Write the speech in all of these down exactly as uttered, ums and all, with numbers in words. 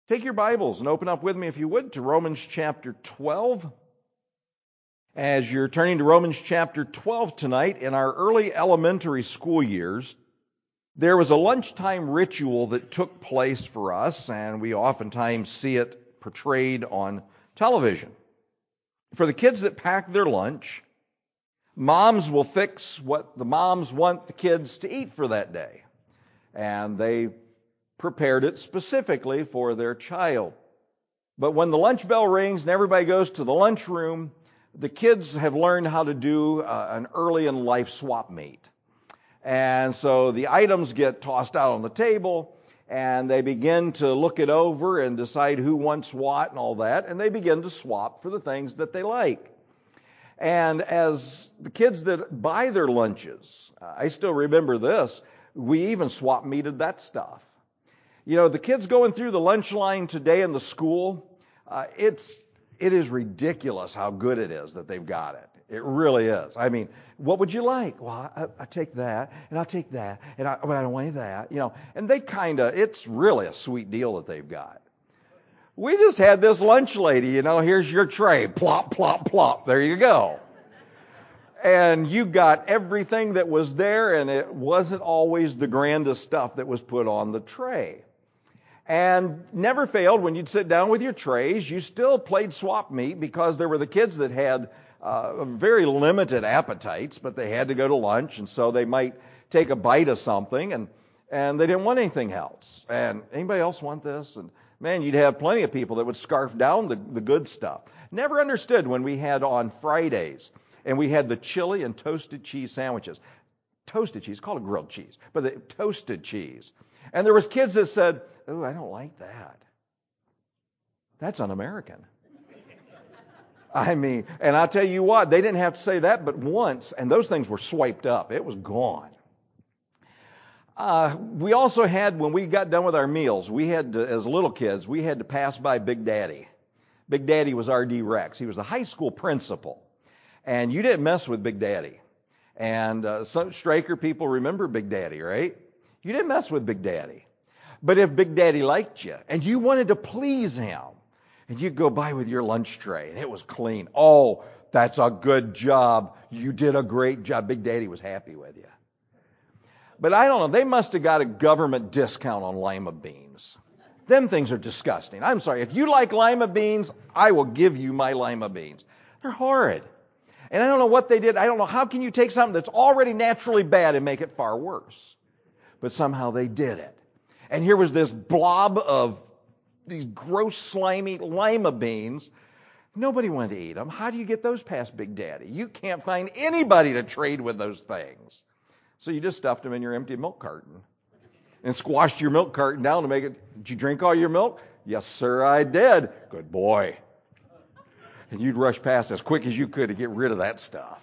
Take your Bibles and open up with me, if you would, to Romans chapter twelve. As you're turning to Romans chapter twelve tonight, in our early elementary school years, there was a lunchtime ritual that took place for us, and we oftentimes see it portrayed on television. For the kids that pack their lunch, moms will fix what the moms want the kids to eat for that day. And they prepared it specifically for their child. But when the lunch bell rings and everybody goes to the lunchroom, the kids have learned how to do uh, an early in life swap meet. And so the items get tossed out on the table, and they begin to look it over and decide who wants what and all that, and they begin to swap for the things that they like. And as the kids that buy their lunches, uh, I still remember this, we even swap meted that stuff. You know, the kids going through the lunch line today in the school, uh, it's it is ridiculous how good it is that they've got it. It really is. I mean, what would you like? Well, I, I take that, and I'll take that, and I, but I don't want that, you know. And they kind of, it's really a sweet deal that they've got. We just had this lunch lady, you know, here's your tray, plop, plop, plop, there you go. And you got everything that was there, and it wasn't always the grandest stuff that was put on the tray. And never failed, when you'd sit down with your trays, you still played swap meet because there were the kids that had uh, very limited appetites, but they had to go to lunch, and so they might take a bite of something, and, and they didn't want anything else. And anybody else want this? And man, you'd have plenty of people that would scarf down the, the good stuff. Never understood when we had on Fridays, and we had the chili and toasted cheese sandwiches. Toasted cheese, called it grilled cheese, but the toasted cheese. And there was kids that said, "Oh, I don't like that. That's un-American." I mean, and I'll tell you what, they didn't have to say that but once, and those things were swiped up. It was gone. Uh, we also had, when we got done with our meals, we had to, as little kids, we had to pass by Big Daddy. Big Daddy was R D Rex. He was the high school principal. And you didn't mess with Big Daddy. And uh, some Straker people remember Big Daddy, right? You didn't mess with Big Daddy. But if Big Daddy liked you and you wanted to please him, and you'd go by with your lunch tray and it was clean. Oh, that's a good job. You did a great job. Big Daddy was happy with you. But I don't know. They must have got a government discount on lima beans. Them things are disgusting. I'm sorry. If you like lima beans, I will give you my lima beans. They're horrid. And I don't know what they did. I don't know. How can you take something that's already naturally bad and make it far worse? But somehow they did it. And here was this blob of these gross, slimy lima beans. Nobody wanted to eat them. How do you get those past Big Daddy? You can't find anybody to trade with those things. So you just stuffed them in your empty milk carton and squashed your milk carton down to make it. Did you drink all your milk? Yes, sir, I did. Good boy. And you'd rush past as quick as you could to get rid of that stuff.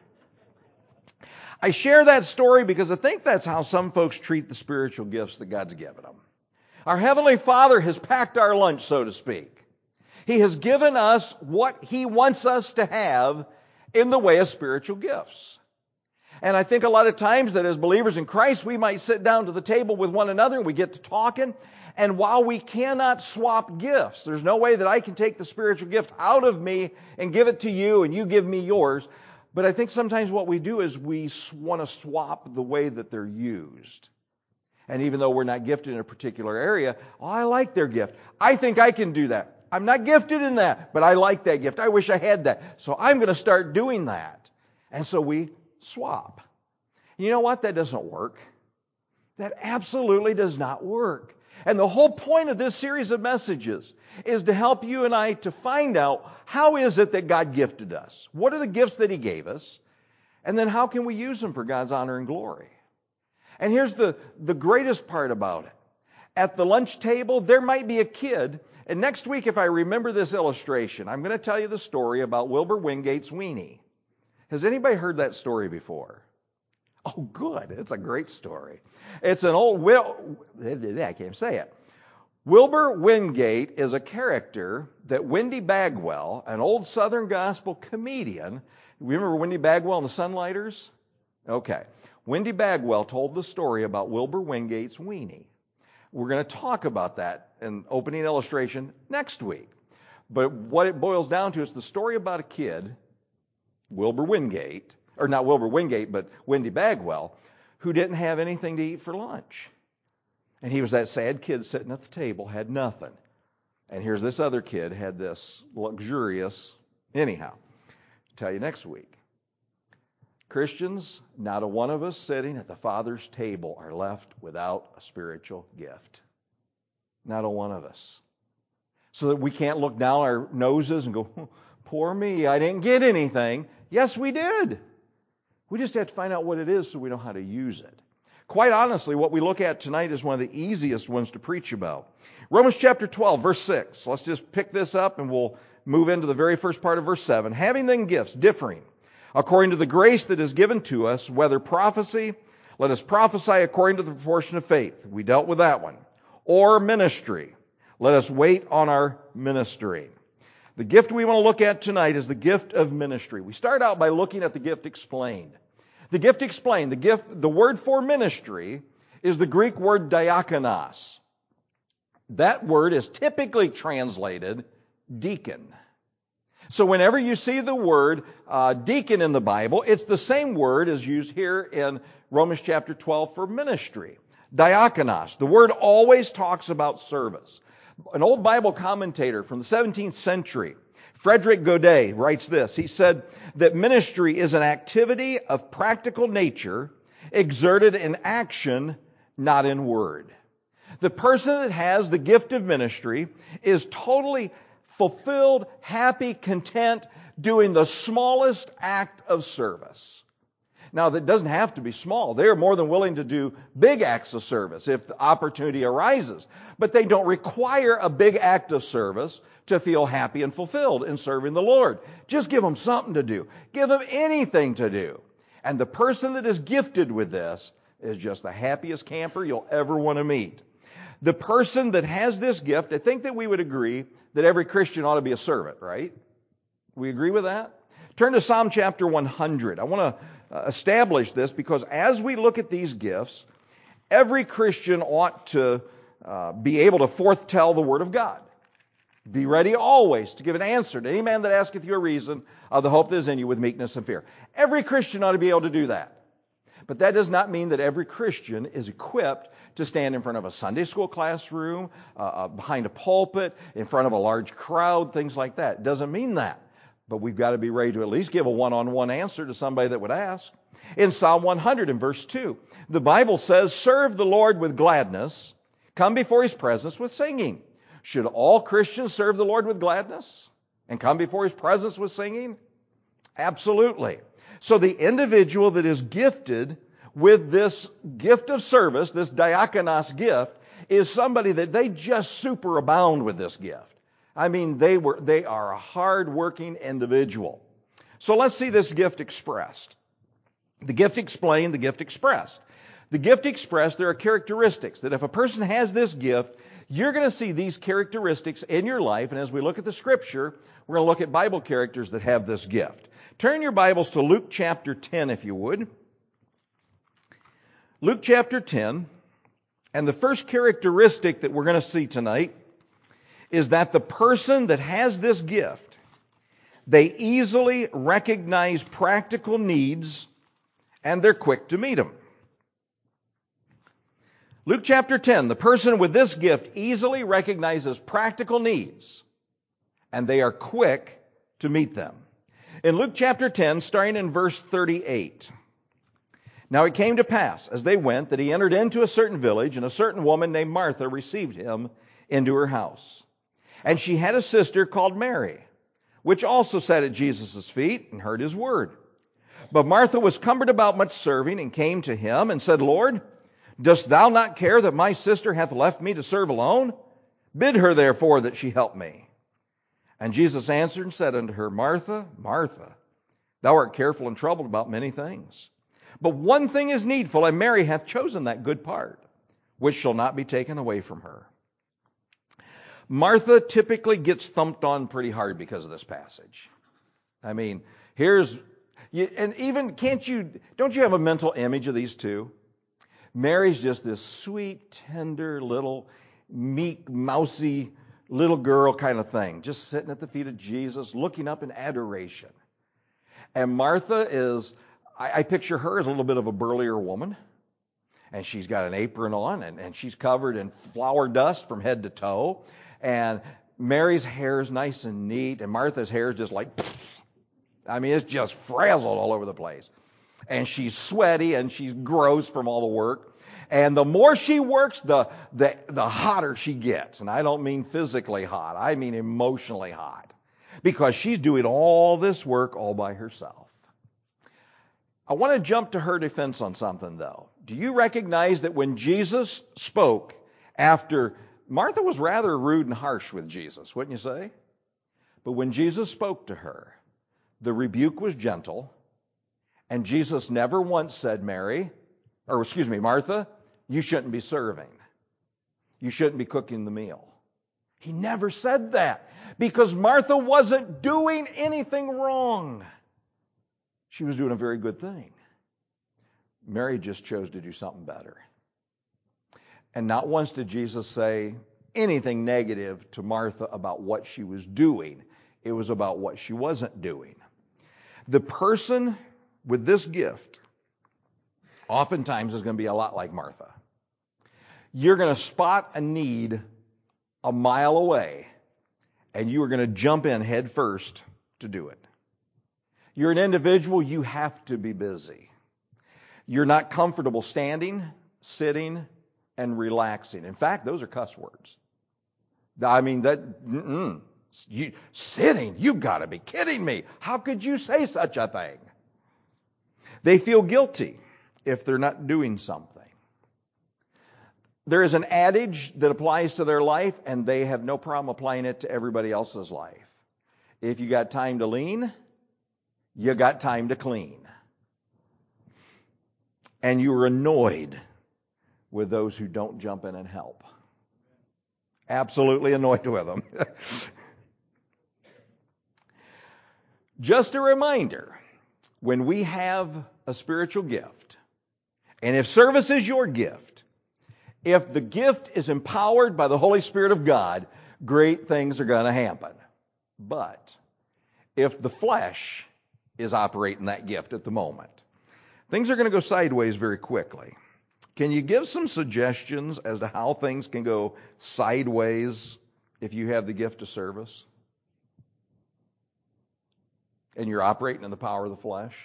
I share that story because I think that's how some folks treat the spiritual gifts that God's given them. Our Heavenly Father has packed our lunch, so to speak. He has given us what He wants us to have in the way of spiritual gifts. And I think a lot of times that as believers in Christ, we might sit down to the table with one another and we get to talking. And while we cannot swap gifts, there's no way that I can take the spiritual gift out of me and give it to you and you give me yours. But I think sometimes what we do is we want to swap the way that they're used. And even though we're not gifted in a particular area, oh, I like their gift. I think I can do that. I'm not gifted in that, but I like that gift. I wish I had that. So I'm going to start doing that. And so we swap. You know what? That doesn't work. That absolutely does not work. And the whole point of this series of messages is to help you and I to find out how is it that God gifted us? What are the gifts that He gave us? And then how can we use them for God's honor and glory? And here's the, the greatest part about it. At the lunch table, there might be a kid, and next week, if I remember this illustration, I'm going to tell you the story about Wilbur Wingate's weenie. Has anybody heard that story before? Oh, good. It's a great story. It's an old, Will, I can't say it. Wilbur Wingate is a character that Wendy Bagwell, an old Southern gospel comedian, remember Wendy Bagwell and the Sunlighters? Okay. Wendy Bagwell told the story about Wilbur Wingate's weenie. We're going to talk about that in opening illustration next week. But what it boils down to is the story about a kid, Wilbur Wingate, or not Wilbur Wingate, but Wendy Bagwell, who didn't have anything to eat for lunch. And he was that sad kid sitting at the table, had nothing. And here's this other kid, had this luxurious, anyhow. I'll tell you next week. Christians, not a one of us sitting at the Father's table are left without a spiritual gift. Not a one of us. So that we can't look down our noses and go, oh, poor me, I didn't get anything. Yes, we did. We just have to find out what it is so we know how to use it. Quite honestly, what we look at tonight is one of the easiest ones to preach about. Romans chapter twelve, verse six. Let's just pick this up and we'll move into the very first part of verse seven. Having then gifts differing according to the grace that is given to us, whether prophecy, let us prophesy according to the proportion of faith. We dealt with that one. Or ministry. Let us wait on our ministering. The gift we want to look at tonight is the gift of ministry. We start out by looking at the gift explained. The gift explained, the gift, the word for ministry is the Greek word diakonos. That word is typically translated deacon. So whenever you see the word uh, deacon in the Bible, it's the same word as used here in Romans chapter twelve for ministry. Diakonos. The word always talks about service. An old Bible commentator from the seventeenth century, Frederick Godet, writes this. He said that ministry is an activity of practical nature exerted in action, not in word. The person that has the gift of ministry is totally fulfilled, happy, content, doing the smallest act of service. Now, that doesn't have to be small. They are more than willing to do big acts of service if the opportunity arises. But they don't require a big act of service to feel happy and fulfilled in serving the Lord. Just give them something to do. Give them anything to do. And the person that is gifted with this is just the happiest camper you'll ever want to meet. The person that has this gift, I think that we would agree that every Christian ought to be a servant, right? We agree with that? Turn to Psalm chapter one hundred. I want to establish this because as we look at these gifts, every Christian ought to uh, be able to forthtell the Word of God. Be ready always to give an answer to any man that asketh you a reason of the hope that is in you with meekness and fear. Every Christian ought to be able to do that. But that does not mean that every Christian is equipped to stand in front of a Sunday school classroom, uh, behind a pulpit, in front of a large crowd, things like that. It doesn't mean that. But we've got to be ready to at least give a one-on-one answer to somebody that would ask. In Psalm one hundred in verse two, the Bible says, serve the Lord with gladness, come before His presence with singing. Should all Christians serve the Lord with gladness and come before His presence with singing? Absolutely. So the individual that is gifted with this gift of service, this diakonos gift, is somebody that they just superabound with this gift. I mean, they were they are a hard-working individual. So let's see this gift expressed. The gift explained, the gift expressed. The gift expressed, there are characteristics that if a person has this gift, you're going to see these characteristics in your life. And as we look at the Scripture, we're going to look at Bible characters that have this gift. Turn your Bibles to Luke chapter ten, if you would. Luke chapter ten. And the first characteristic that we're going to see tonight is that the person that has this gift, they easily recognize practical needs and they're quick to meet them. Luke chapter ten, the person with this gift easily recognizes practical needs and they are quick to meet them. In Luke chapter ten, starting in verse thirty-eight. Now it came to pass, as they went, that he entered into a certain village, and a certain woman named Martha received him into her house. And she had a sister called Mary, which also sat at Jesus' feet and heard his word. But Martha was cumbered about much serving, and came to him and said, Lord, dost thou not care that my sister hath left me to serve alone? Bid her therefore that she help me. And Jesus answered and said unto her, Martha, Martha, thou art careful and troubled about many things. But one thing is needful, and Mary hath chosen that good part, which shall not be taken away from her. Martha typically gets thumped on pretty hard because of this passage. I mean, here's, and even, can't you, don't you have a mental image of these two? Mary's just this sweet, tender, little, meek, mousy little girl kind of thing, just sitting at the feet of Jesus, looking up in adoration. And Martha is, I, I picture her as a little bit of a burlier woman. And she's got an apron on, and, and she's covered in flour dust from head to toe. And Mary's hair is nice and neat, and Martha's hair is just like, I mean, it's just frazzled all over the place. And she's sweaty, and she's gross from all the work. And the more she works, the, the, the hotter she gets. And I don't mean physically hot. I mean emotionally hot. Because she's doing all this work all by herself. I want to jump to her defense on something, though. Do you recognize that when Jesus spoke after, Martha was rather rude and harsh with Jesus, wouldn't you say? But when Jesus spoke to her, the rebuke was gentle, and Jesus never once said, Mary, or excuse me, Martha, you shouldn't be serving. You shouldn't be cooking the meal. He never said that because Martha wasn't doing anything wrong. She was doing a very good thing. Mary just chose to do something better. And not once did Jesus say anything negative to Martha about what she was doing. It was about what she wasn't doing. The person with this gift oftentimes is going to be a lot like Martha. You're going to spot a need a mile away, and you are going to jump in head first to do it. You're an individual, you have to be busy. You're not comfortable standing, sitting, and relaxing. In fact, those are cuss words. I mean, that, mm-mm. You, sitting, you've got to be kidding me. How could you say such a thing? They feel guilty if they're not doing something. There is an adage that applies to their life, and they have no problem applying it to everybody else's life. If you got time to lean, you got time to clean. And you're annoyed with those who don't jump in and help. Absolutely annoyed with them. Just a reminder, when we have a spiritual gift, and if service is your gift, if the gift is empowered by the Holy Spirit of God, great things are going to happen. But if the flesh is operating that gift at the moment, things are going to go sideways very quickly. Can you give some suggestions as to how things can go sideways if you have the gift of service? And you're operating in the power of the flesh?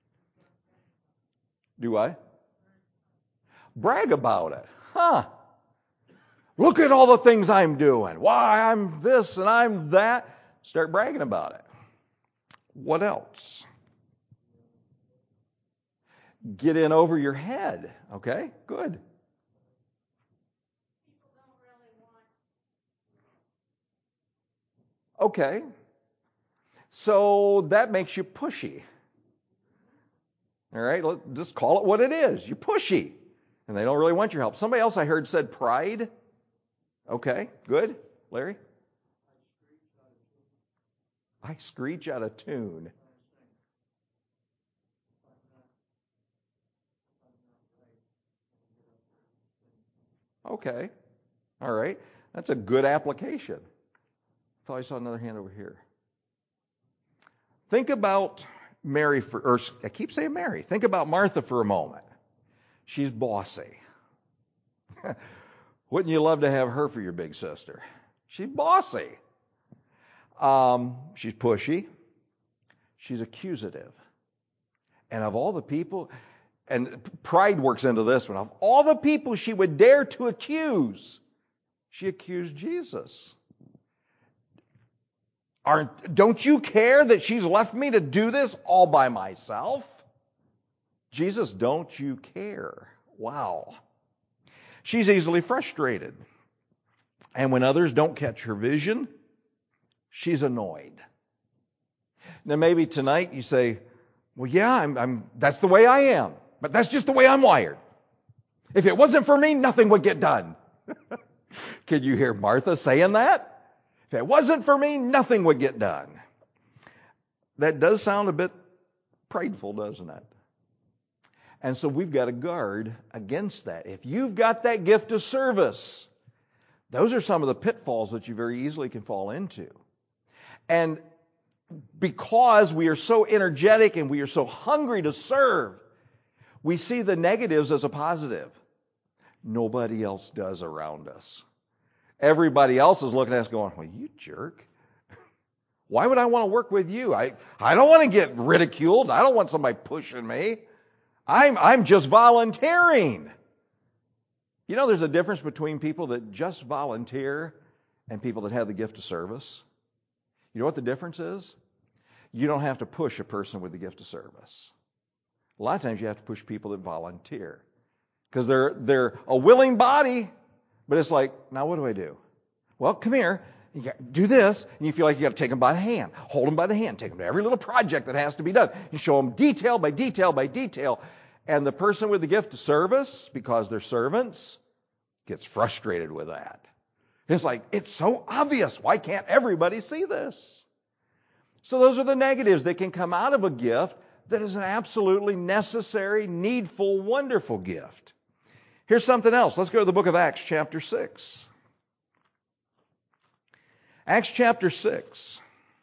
Do I? Brag about it. Huh. Look at all the things I'm doing. Why, I'm this and I'm that. Start bragging about it. What else? Get in over your head. Okay, good. People don't really want. Okay. So that makes you pushy. All right, let's just call it what it is. You're pushy. And they don't really want your help. Somebody else I heard said pride. Okay, good. Larry? I screech out of tune. Okay. All right. That's a good application. I thought I saw another hand over here. Think about Mary for, or I keep saying Mary. Think about Martha for a moment. She's bossy. Wouldn't you love to have her for your big sister? She's bossy. Um, she's pushy. She's accusative. And of all the people, and pride works into this one, of all the people she would dare to accuse, she accused Jesus. Aren't, don't you care that she's left me to do this all by myself? Jesus, don't you care? Wow. She's easily frustrated. And when others don't catch her vision, she's annoyed. Now maybe tonight you say, well, yeah, I'm, I'm, that's the way I am. But that's just the way I'm wired. If it wasn't for me, nothing would get done. Can you hear Martha saying that? If it wasn't for me, nothing would get done. That does sound a bit prideful, doesn't it? And so we've got to guard against that. If you've got that gift of service, those are some of the pitfalls that you very easily can fall into. And because we are so energetic and we are so hungry to serve, we see the negatives as a positive. Nobody else does around us. Everybody else is looking at us going, well, you jerk. Why would I want to work with you? I, I don't want to get ridiculed. I don't want somebody pushing me. I'm, I'm just volunteering. You know, there's a difference between people that just volunteer and people that have the gift of service. You know what the difference is? You don't have to push a person with the gift of service. A lot of times you have to push people that volunteer. Because they're, they're a willing body, but it's like, now what do I do? Well, come here. You got to do this, and you feel like you got to take them by the hand, hold them by the hand, take them to every little project that has to be done. You show them detail by detail by detail. And the person with the gift of service, because they're servants, gets frustrated with that. It's like, it's so obvious. Why can't everybody see this? So those are the negatives that can come out of a gift that is an absolutely necessary, needful, wonderful gift. Here's something else. Let's go to the book of Acts chapter six. Acts chapter six.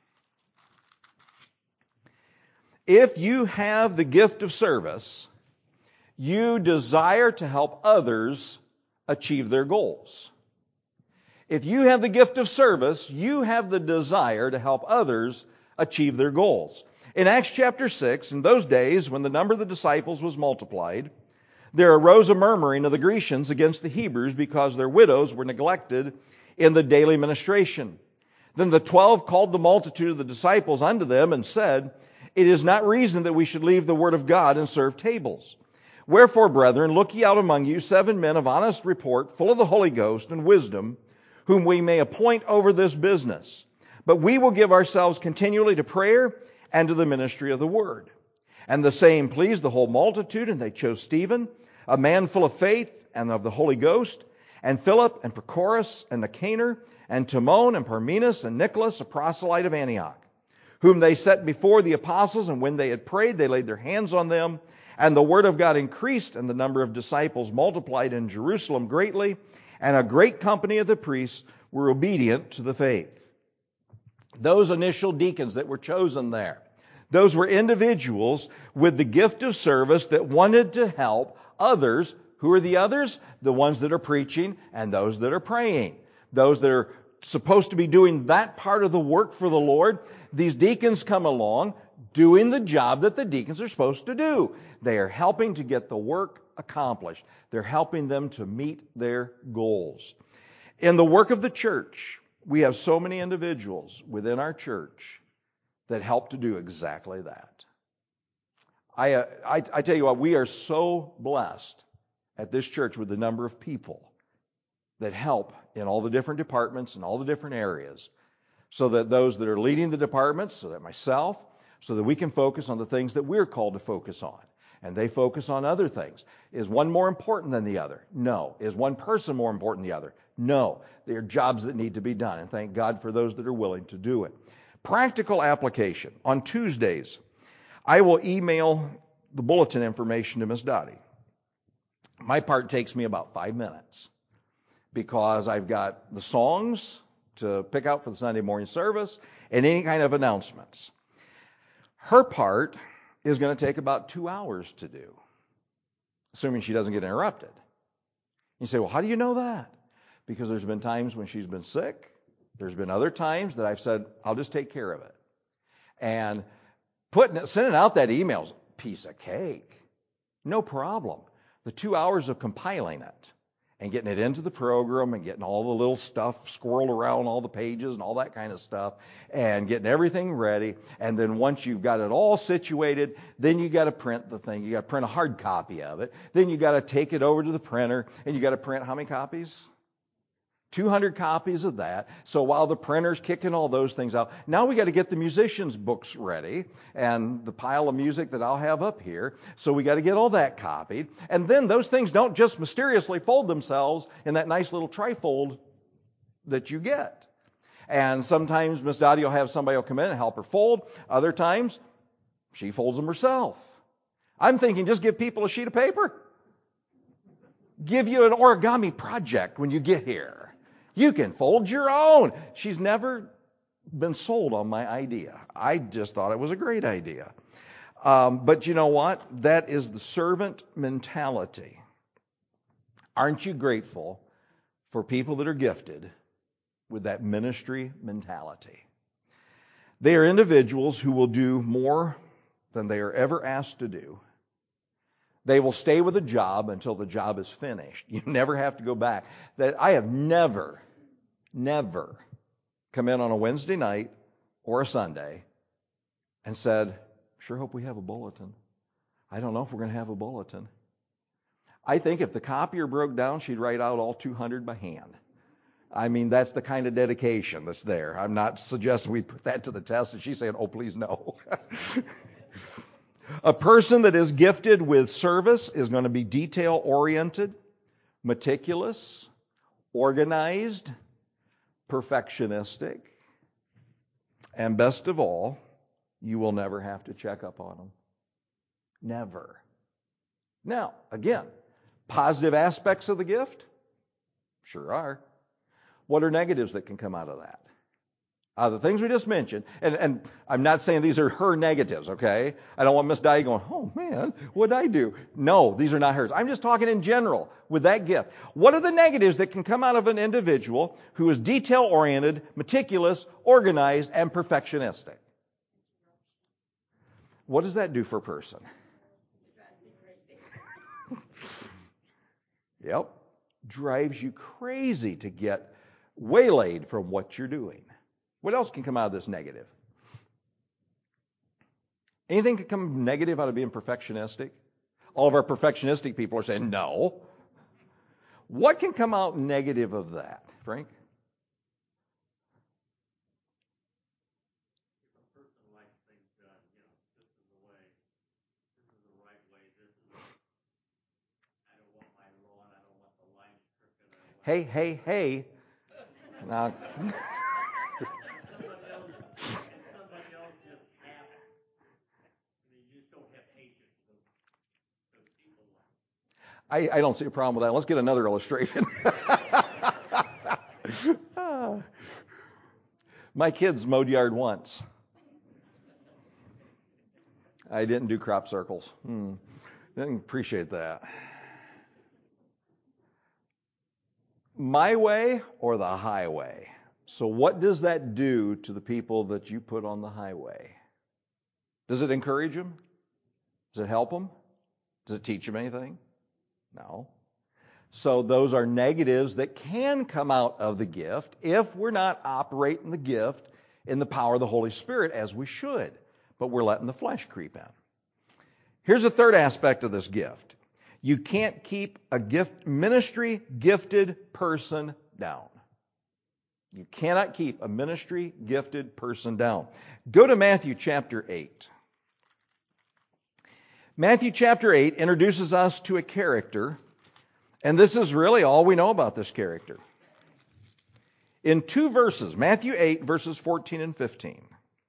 If you have the gift of service, you desire to help others achieve their goals. If you have the gift of service, you have the desire to help others achieve their goals. In Acts chapter six, in those days when the number of the disciples was multiplied, there arose a murmuring of the Grecians against the Hebrews because their widows were neglected in the daily ministration. Then the twelve called the multitude of the disciples unto them and said, It is not reason that we should leave the word of God and serve tables. Wherefore, brethren, look ye out among you seven men of honest report, full of the Holy Ghost and wisdom, whom we may appoint over this business. But we will give ourselves continually to prayer and to the ministry of the word. And the same pleased the whole multitude, and they chose Stephen, a man full of faith and of the Holy Ghost, and Philip and Prochorus and Nicanor, and Timon and Parmenas and Nicholas, a proselyte of Antioch, whom they set before the apostles, and when they had prayed, they laid their hands on them, and the word of God increased, and the number of disciples multiplied in Jerusalem greatly, and a great company of the priests were obedient to the faith. Those initial deacons that were chosen there, those were individuals with the gift of service that wanted to help others. Who are the others? The ones that are preaching and those that are praying. Those that are supposed to be doing that part of the work for the Lord. These deacons come along doing the job that the deacons are supposed to do. They are helping to get the work accomplished. They're helping them to meet their goals. In the work of the church, we have so many individuals within our church that help to do exactly that. I, uh, I, I tell you what, we are so blessed at this church with the number of people that help in all the different departments and all the different areas, so that those that are leading the departments, so that myself, so that we can focus on the things that we're called to focus on. And they focus on other things. Is one more important than the other? No. Is one person more important than the other? No. They are jobs that need to be done, and thank God for those that are willing to do it. Practical application. On Tuesdays, I will email the bulletin information to Miss Dottie. My part takes me about five minutes because I've got the songs to pick out for the Sunday morning service and any kind of announcements. Her part is going to take about two hours to do, assuming she doesn't get interrupted. You say, well, how do you know that? Because there's been times when she's been sick. There's been other times that I've said, I'll just take care of it. And putting it, sending out that email's a piece of cake. No problem. The two hours of compiling it and getting it into the program and getting all the little stuff squirreled around all the pages and all that kind of stuff and getting everything ready. And then once you've got it all situated, then you got to print the thing. You got to print a hard copy of it. Then you got to take it over to the printer and you got to print how many copies? two hundred copies of that. So while the printer's kicking all those things out, now we got to get the musicians' books ready and the pile of music that I'll have up here. So we got to get all that copied. And then those things don't just mysteriously fold themselves in that nice little trifold that you get. And sometimes Miss Dottie will have somebody will come in and help her fold. Other times, she folds them herself. I'm thinking just give people a sheet of paper. Give you an origami project when you get here. You can fold your own. She's never been sold on my idea. I just thought it was a great idea. Um, but you know what? That is the servant mentality. Aren't you grateful for people that are gifted with that ministry mentality? They are individuals who will do more than they are ever asked to do. They will stay with a job until the job is finished. You never have to go back. That I have never, never come in on a Wednesday night or a Sunday and said, sure hope we have a bulletin. I don't know if we're going to have a bulletin. I think if the copier broke down, she'd write out all two hundred by hand. I mean, that's the kind of dedication that's there. I'm not suggesting we put that to the test, and she's saying, oh, please no. A person that is gifted with service is going to be detail-oriented, meticulous, organized, perfectionistic, and best of all, you will never have to check up on them. Never. Now, again, positive aspects of the gift? Sure are. What are negatives that can come out of that? Uh, the things we just mentioned, and, and I'm not saying these are her negatives, okay? I don't want Miss Dye going, oh man, what did I do? No, these are not hers. I'm just talking in general with that gift. What are the negatives that can come out of an individual who is detail-oriented, meticulous, organized, and perfectionistic? What does that do for a person? Yep. Drives you crazy to get waylaid from what you're doing. What else can come out of this negative? Anything can come negative out of being perfectionistic? All of our perfectionistic people are saying no. What can come out negative of that, Frank? Hey, hey, hey. Now, I, I don't see a problem with that. Let's get another illustration. My kids mowed yard once. I didn't do crop circles. Hmm. Didn't appreciate that. My way or the highway? So what does that do to the people that you put on the highway? Does it encourage them? Does it help them? Does it teach them anything? No. So those are negatives that can come out of the gift if we're not operating the gift in the power of the Holy Spirit as we should, but we're letting the flesh creep in. Here's a third aspect of this gift. You can't keep a gift ministry gifted person down. You cannot keep a ministry gifted person down. Go to Matthew chapter eight. Matthew chapter eight introduces us to a character, and this is really all we know about this character. In two verses, Matthew eight, verses fourteen and fifteen.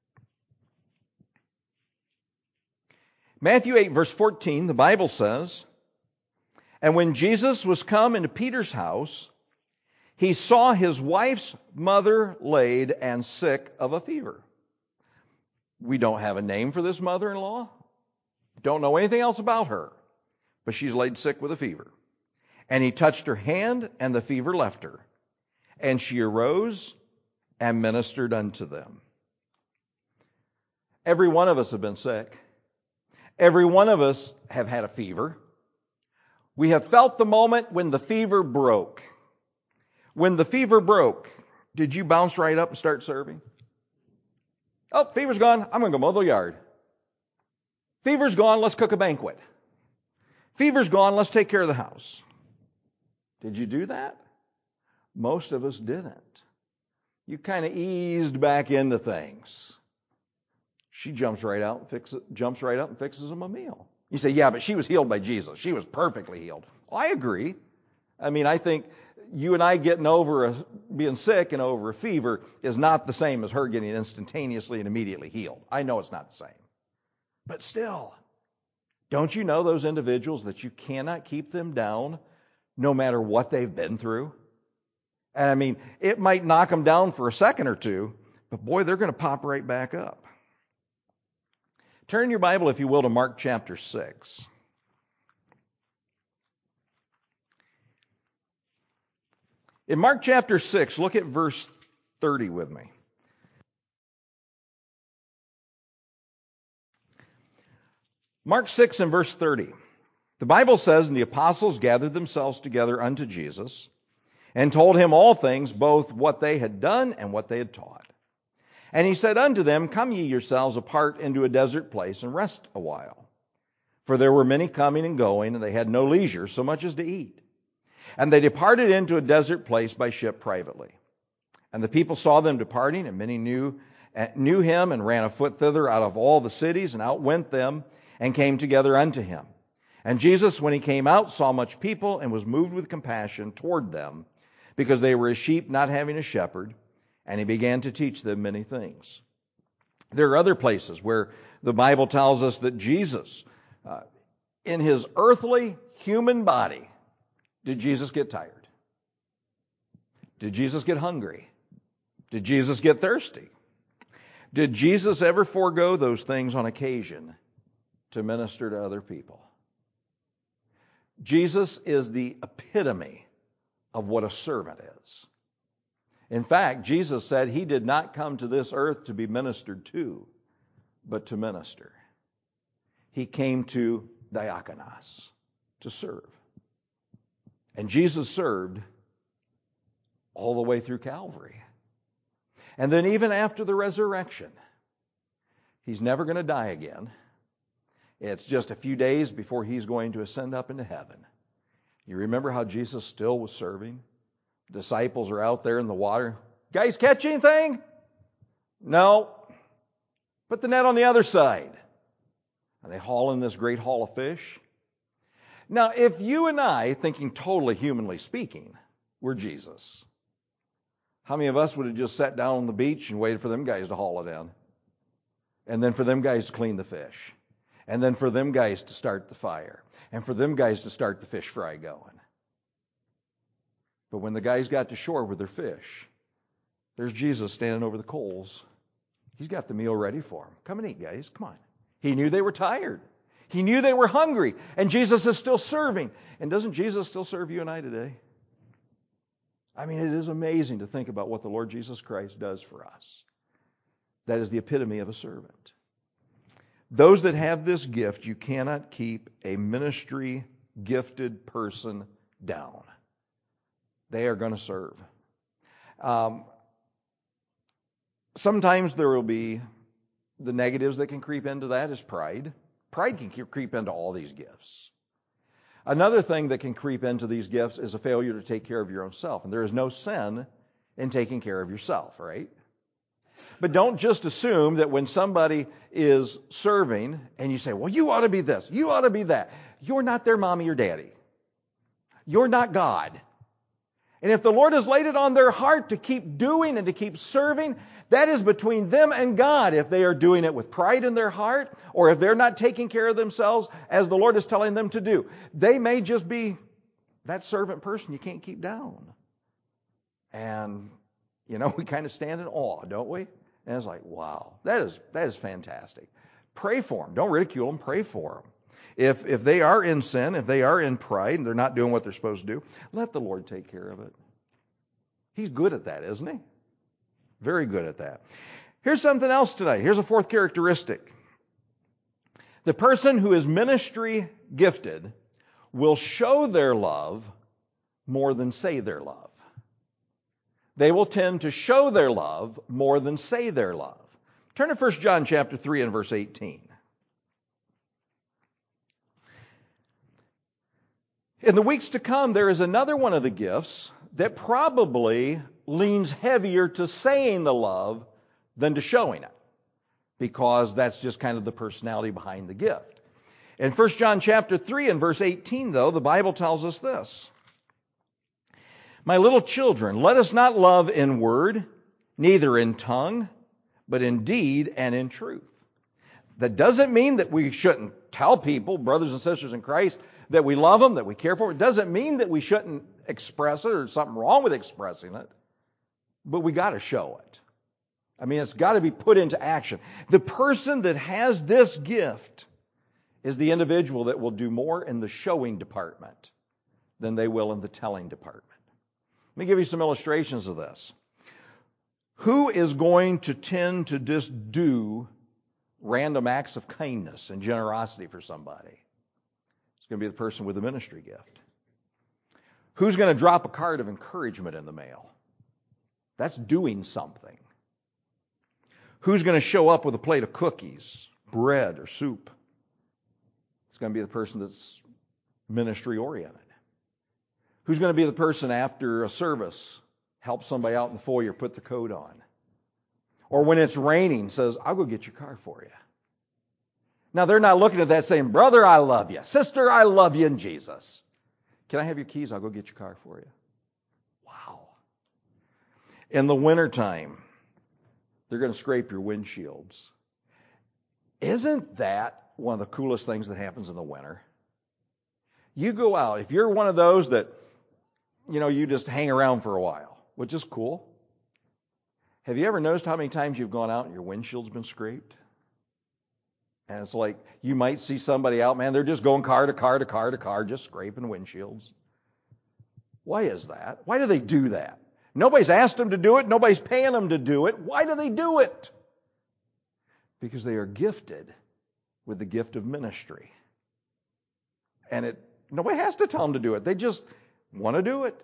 Matthew eight, verse fourteen, the Bible says, and when Jesus was come into Peter's house, he saw his wife's mother laid and sick of a fever. We don't have a name for this mother-in-law. Don't know anything else about her. But she's laid sick with a fever. And he touched her hand, and the fever left her. And she arose and ministered unto them. Every one of us have been sick. Every one of us have had a fever. We have felt the moment when the fever broke. When the fever broke, did you bounce right up and start serving? Oh, fever's gone. I'm going to go mow the yard. Fever's gone. Let's cook a banquet. Fever's gone. Let's take care of the house. Did you do that? Most of us didn't. You kind of eased back into things. She jumps right out and fixes, jumps right up and fixes them a meal. You say, yeah, but she was healed by Jesus. She was perfectly healed. Well, I agree. I mean, I think you and I getting over a, being sick and over a fever is not the same as her getting instantaneously and immediately healed. I know it's not the same. But still, Don't you know those individuals that you cannot keep them down no matter what they've been through? And I mean, it might knock them down for a second or two, but boy, they're going to pop right back up. Turn your Bible, if you will, to Mark chapter six. In Mark chapter six, look at verse thirty with me. Mark six and verse thirty. The Bible says, "And the apostles gathered themselves together unto Jesus, and told him all things, both what they had done and what they had taught. And he said unto them, Come ye yourselves apart into a desert place, and rest a while. For there were many coming and going, and they had no leisure so much as to eat. And they departed into a desert place by ship privately. And the people saw them departing, and many knew, knew him, and ran afoot thither out of all the cities, and outwent them, and came together unto him. And Jesus, when he came out, saw much people, and was moved with compassion toward them, because they were as sheep not having a shepherd, and he began to teach them many things." There are other places where the Bible tells us that Jesus, uh, in his earthly human body, did Jesus get tired? Did Jesus get hungry? Did Jesus get thirsty? Did Jesus ever forego those things on occasion to minister to other people? Jesus is the epitome of what a servant is. In fact, Jesus said he did not come to this earth to be ministered to, but to minister. He came to diakonos, to serve. And Jesus served all the way through Calvary. And then even after the resurrection, he's never going to die again. It's just a few days before he's going to ascend up into heaven. You remember how Jesus still was serving? Disciples are out there in the water. Guys, catch anything? No. Put the net on the other side. And they haul in this great haul of fish. Now, if you and I, thinking totally humanly speaking, were Jesus, how many of us would have just sat down on the beach and waited for them guys to haul it in? And then for them guys to clean the fish. And then for them guys to start the fire. And for them guys to start the fish fry going. But when the guys got to shore with their fish, there's Jesus standing over the coals. He's got the meal ready for them. Come and eat, guys. Come on. He knew they were tired. He knew they were hungry. And Jesus is still serving. And doesn't Jesus still serve you and I today? I mean, it is amazing to think about what the Lord Jesus Christ does for us. That is the epitome of a servant. Those that have this gift, you cannot keep a ministry gifted person down. They are going to serve. Um, sometimes there will be the negatives that can creep into that is pride. Pride can creep into all these gifts. Another thing that can creep into these gifts is a failure to take care of your own self. And there is no sin in taking care of yourself, right? But don't just assume that when somebody is serving and you say, well, you ought to be this, you ought to be that. You're not their mommy or daddy. You're not God. And if the Lord has laid it on their heart to keep doing and to keep serving, that is between them and God. If they are doing it with pride in their heart, or if they're not taking care of themselves as the Lord is telling them to do, they may just be that servant person you can't keep down. And, you know, we kind of stand in awe, don't we? And it's like, wow, that is that is fantastic. Pray for them. Don't ridicule them. Pray for them. If if they are in sin, if they are in pride, and they're not doing what they're supposed to do, let the Lord take care of it. He's good at that, isn't he? Very good at that. Here's something else tonight. Here's a fourth characteristic. The person who is ministry gifted will show their love more than say their love. They will tend to show their love more than say their love. Turn to First John chapter three and verse eighteen. In the weeks to come, there is another one of the gifts that probably leans heavier to saying the love than to showing it, because that's just kind of the personality behind the gift. In First John chapter three and verse eighteen, though, the Bible tells us this. My little children, let us not love in word, neither in tongue, but in deed and in truth. That doesn't mean that we shouldn't tell people, brothers and sisters in Christ, that we love them, that we care for them. It doesn't mean that we shouldn't express it or there's something wrong with expressing it. But we got to show it. I mean, it's got to be put into action. The person that has this gift is the individual that will do more in the showing department than they will in the telling department. Let me give you some illustrations of this. Who is going to tend to just do random acts of kindness and generosity for somebody? It's going to be the person with the ministry gift. Who's going to drop a card of encouragement in the mail? That's doing something. Who's going to show up with a plate of cookies, bread, or soup? It's going to be the person that's ministry oriented. Who's going to be the person after a service help somebody out in the foyer put the coat on? Or when it's raining says, I'll go get your car for you. Now they're not looking at that saying, brother, I love you. Sister, I love you in Jesus. Can I have your keys? I'll go get your car for you. Wow. In the wintertime, they're going to scrape your windshields. Isn't that one of the coolest things that happens in the winter? You go out. If you're one of those that, you know, you just hang around for a while, which is cool. Have you ever noticed how many times you've gone out and your windshield's been scraped? And it's like you might see somebody out, man, they're just going car to car to car to car, just scraping windshields. Why is that? Why do they do that? Nobody's asked them to do it. Nobody's paying them to do it. Why do they do it? Because they are gifted with the gift of ministry. And it nobody has to tell them to do it. They just want to do it.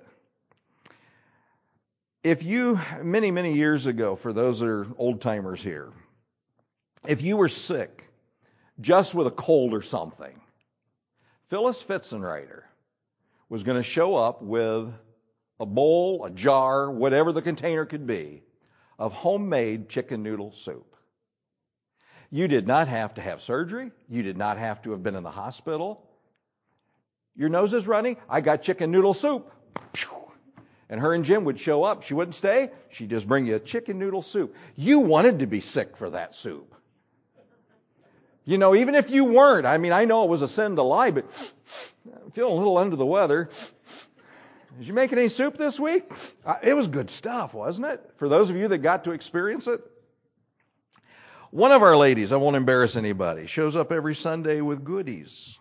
If you, many, many years ago, for those that are old timers here, if you were sick, just with a cold or something, Phyllis Fitzenreiter was going to show up with a bowl, a jar, whatever the container could be, of homemade chicken noodle soup. You did not have to have surgery. You did not have to have been in the hospital. Your nose is running. I got chicken noodle soup. And her and Jim would show up. She wouldn't stay. She'd just bring you a chicken noodle soup. You wanted to be sick for that soup. You know, even if you weren't. I mean, I know it was a sin to lie, but I'm feeling a little under the weather. Did you make any soup this week? Uh, it was good stuff, wasn't it? For those of you that got to experience it. One of our ladies, I won't embarrass anybody, shows up every Sunday with goodies.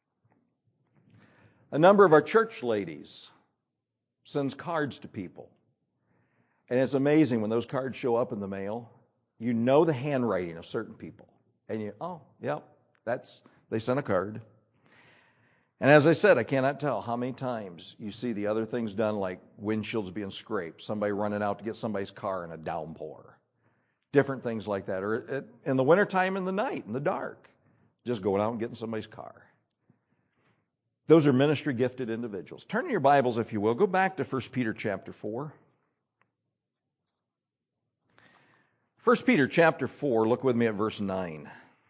A number of our church ladies sends cards to people. And it's amazing when those cards show up in the mail, you know the handwriting of certain people. And you, oh, yep, that's, they sent a card. And as I said, I cannot tell how many times you see the other things done, like windshields being scraped, somebody running out to get somebody's car in a downpour. Different things like that. Or in the wintertime, in the night, in the dark, just going out and getting somebody's car. Those are ministry gifted individuals. Turn in your Bibles, if you will. Go back to First Peter chapter four. First Peter chapter four, look with me at verse nine.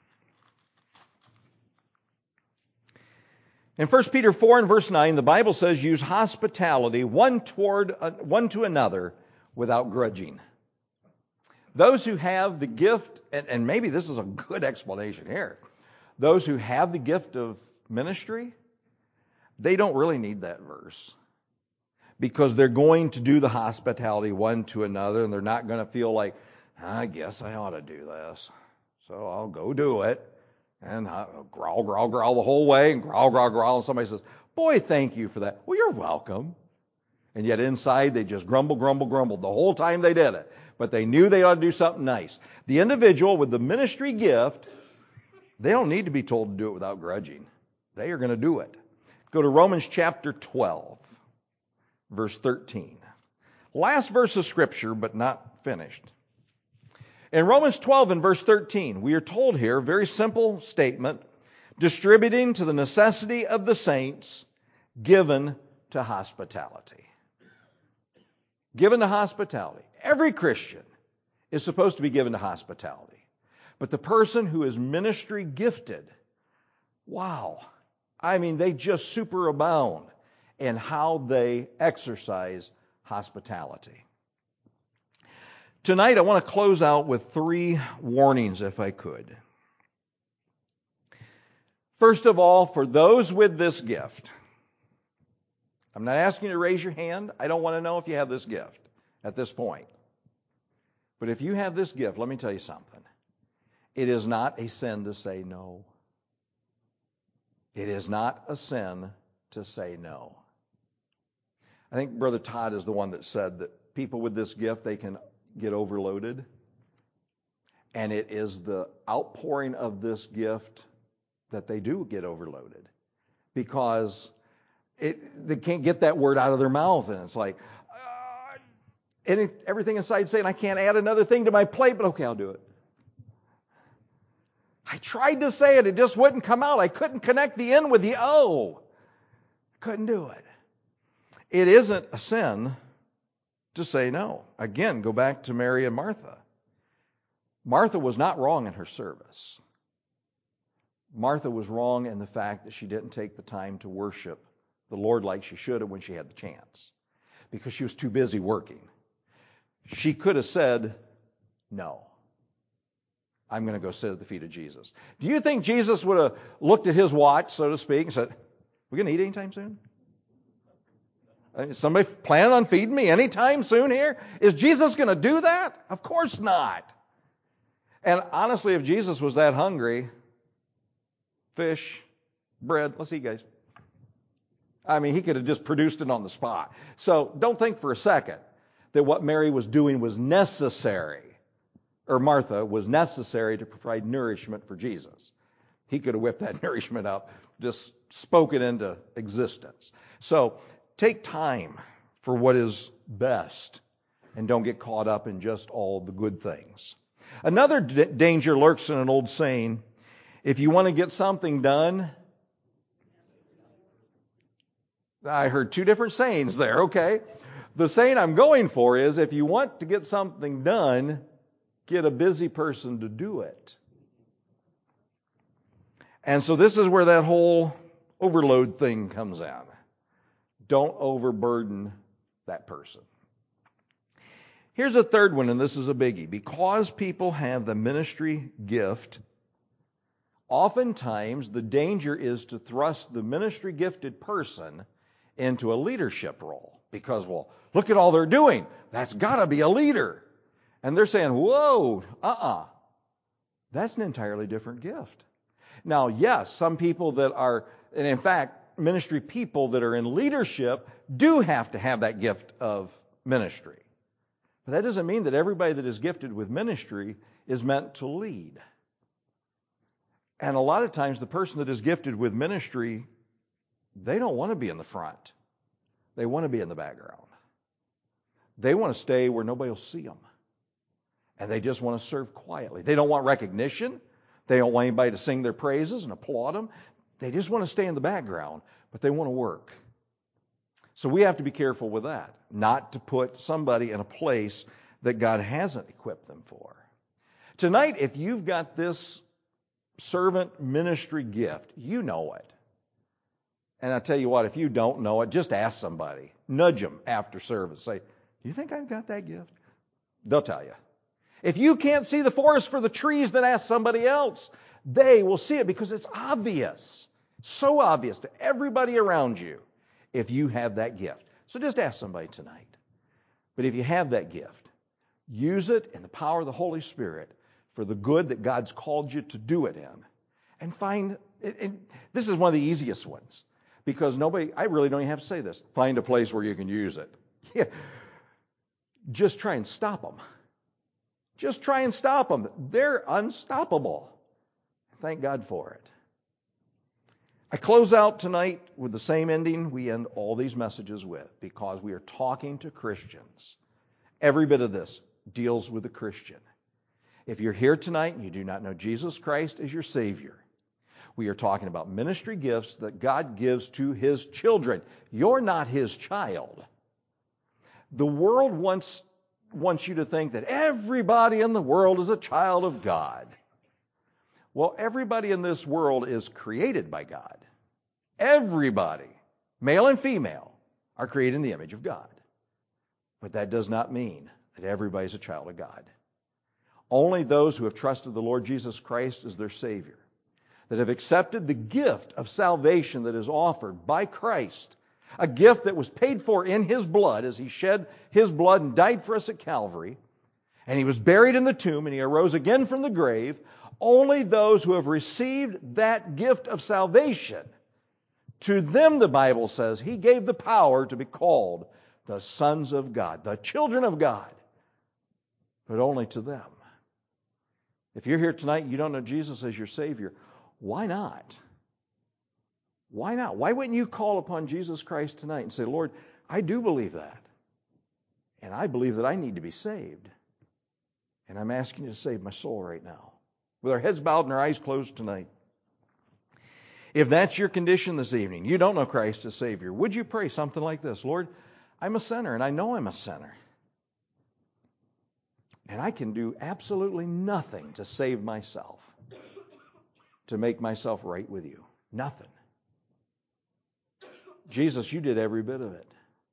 In First Peter four and verse nine, the Bible says, use hospitality one toward one to another without grudging. Those who have the gift, and, and maybe this is a good explanation here, those who have the gift of ministry, they don't really need that verse because they're going to do the hospitality one to another, and they're not going to feel like, I guess I ought to do this, so I'll go do it. And I'll growl, growl, growl the whole way, and growl, growl, growl, and somebody says, boy, thank you for that. Well, you're welcome. And yet inside they just grumble, grumble, grumble the whole time they did it. But they knew they ought to do something nice. The individual with the ministry gift, they don't need to be told to do it without grudging. They are going to do it. Go to Romans chapter twelve, verse thirteen. Last verse of Scripture, but not finished. In Romans twelve and verse thirteen, we are told here, very simple statement, distributing to the necessity of the saints, given to hospitality. Given to hospitality. Every Christian is supposed to be given to hospitality. But the person who is ministry gifted, wow, I mean, they just superabound in how they exercise hospitality. Tonight, I want to close out with three warnings, if I could. First of all, for those with this gift, I'm not asking you to raise your hand. I don't want to know if you have this gift at this point. But if you have this gift, let me tell you something. It is not a sin to say no. It is not a sin to say no. I think Brother Todd is the one that said that people with this gift, they can get overloaded. And it is the outpouring of this gift that they do get overloaded. Because it, they can't get that word out of their mouth. And it's like, uh, any, everything inside saying, I can't add another thing to my plate, but okay, I'll do it. I tried to say it, it just wouldn't come out. I couldn't connect the N with the O. Couldn't do it. It isn't a sin to say no. Again, go back to Mary and Martha. Martha was not wrong in her service. Martha was wrong in the fact that she didn't take the time to worship the Lord like she should have when she had the chance, because she was too busy working. She could have said, no, I'm going to go sit at the feet of Jesus. Do you think Jesus would have looked at his watch, so to speak, and said, we going to eat anytime soon? Is somebody planning on feeding me anytime soon here? Is Jesus going to do that? Of course not. And honestly, if Jesus was that hungry, fish, bread, let's eat, guys. I mean, he could have just produced it on the spot. So don't think for a second that what Mary was doing was necessary, or Martha was necessary to provide nourishment for Jesus. He could have whipped that nourishment up, just spoke it into existence. So take time for what is best and don't get caught up in just all the good things. Another d- danger lurks in an old saying: if you want to get something done, I heard two different sayings there, okay? The saying I'm going for is, if you want to get something done, get a busy person to do it. And so this is where that whole overload thing comes in. Don't overburden that person. Here's a third one, and this is a biggie. Because people have the ministry gift, oftentimes the danger is to thrust the ministry gifted person into a leadership role. Because, well, look at all they're doing. That's got to be a leader. And they're saying, whoa, uh-uh. That's an entirely different gift. Now, yes, some people that are, and in fact, ministry people that are in leadership do have to have that gift of ministry. But that doesn't mean that everybody that is gifted with ministry is meant to lead. And a lot of times the person that is gifted with ministry, they don't want to be in the front. They want to be in the background. They want to stay where nobody will see them. And they just want to serve quietly. They don't want recognition. They don't want anybody to sing their praises and applaud them. They just want to stay in the background, but they want to work. So we have to be careful with that, not to put somebody in a place that God hasn't equipped them for. Tonight, if you've got this servant ministry gift, you know it. And I tell you what, if you don't know it, just ask somebody. Nudge them after service. Say, do you think I've got that gift? They'll tell you. If you can't see the forest for the trees, then ask somebody else. They will see it because it's obvious. So obvious to everybody around you if you have that gift. So just ask somebody tonight. But if you have that gift, use it in the power of the Holy Spirit for the good that God's called you to do it in. And find, and this is one of the easiest ones. Because nobody, I really don't even have to say this. Find a place where you can use it. Yeah. Just try and stop them. Just try and stop them. They're unstoppable. Thank God for it. I close out tonight with the same ending we end all these messages with, because we are talking to Christians. Every bit of this deals with a Christian. If you're here tonight and you do not know Jesus Christ as your Savior, we are talking about ministry gifts that God gives to His children. You're not His child. The world wants, wants you to think that everybody in the world is a child of God. Well, everybody in this world is created by God. Everybody, male and female, are created in the image of God. But that does not mean that everybody's a child of God. Only those who have trusted the Lord Jesus Christ as their Savior, that have accepted the gift of salvation that is offered by Christ, a gift that was paid for in His blood as He shed His blood and died for us at Calvary, and He was buried in the tomb and He arose again from the grave, only those who have received that gift of salvation, to them, the Bible says, He gave the power to be called the sons of God, the children of God, but only to them. If you're here tonight and you don't know Jesus as your Savior, why not? Why not? Why wouldn't you call upon Jesus Christ tonight and say, Lord, I do believe that. And I believe that I need to be saved. And I'm asking you to save my soul right now. With our heads bowed and our eyes closed tonight. If that's your condition this evening, you don't know Christ as Savior, would you pray something like this? Lord, I'm a sinner and I know I'm a sinner. And I can do absolutely nothing to save myself, to make myself right with you. Nothing. Jesus, you did every bit of it.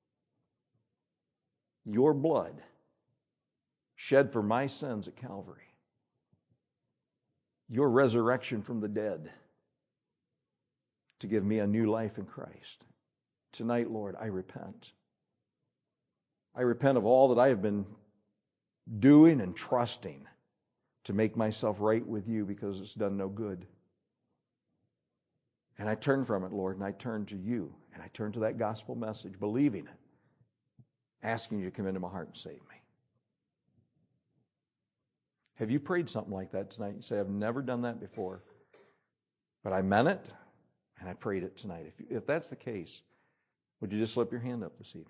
Your blood shed for my sins at Calvary. Your resurrection from the dead to give me a new life in Christ. Tonight, Lord, I repent. I repent of all that I have been doing and trusting to make myself right with you because it's done no good. And I turn from it, Lord, and I turn to you, and I turn to that gospel message, believing it, asking you to come into my heart and save me. Have you prayed something like that tonight? You say, I've never done that before, but I meant it, and I prayed it tonight. If, you, if that's the case, would you just slip your hand up this evening?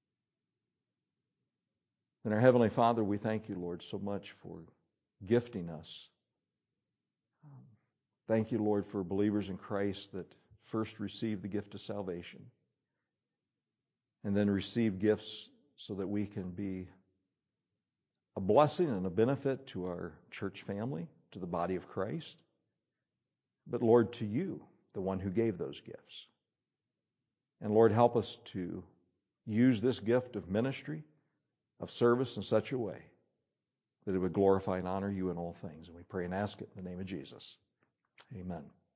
And our Heavenly Father, we thank you, Lord, so much for gifting us. Um, thank you, Lord, for believers in Christ that first receive the gift of salvation and then receive gifts so that we can be a blessing and a benefit to our church family, to the body of Christ. But Lord, to you, the one who gave those gifts. And Lord, help us to use this gift of ministry, of service in such a way that it would glorify and honor you in all things. And we pray and ask it in the name of Jesus. Amen.